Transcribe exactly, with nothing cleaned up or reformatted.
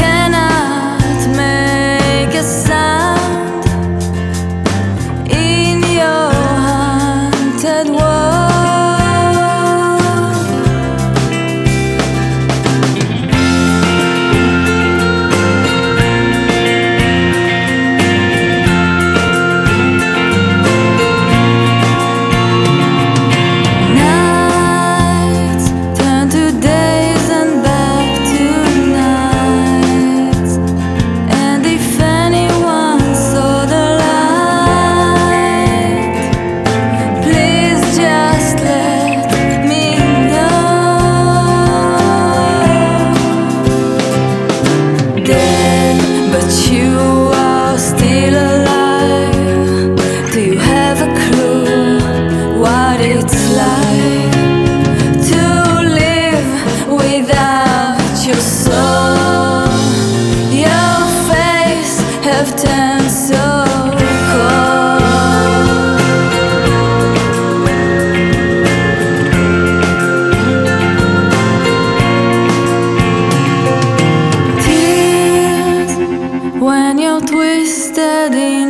cannot make a sound in your haunted world. Nights turn to days and back to nights, and if anyone saw the light, please just let me know. Dead, but you are still alive. Do you have a clue what it's like to live without your soul? Your face have turned so cold. Tears when you're twisted in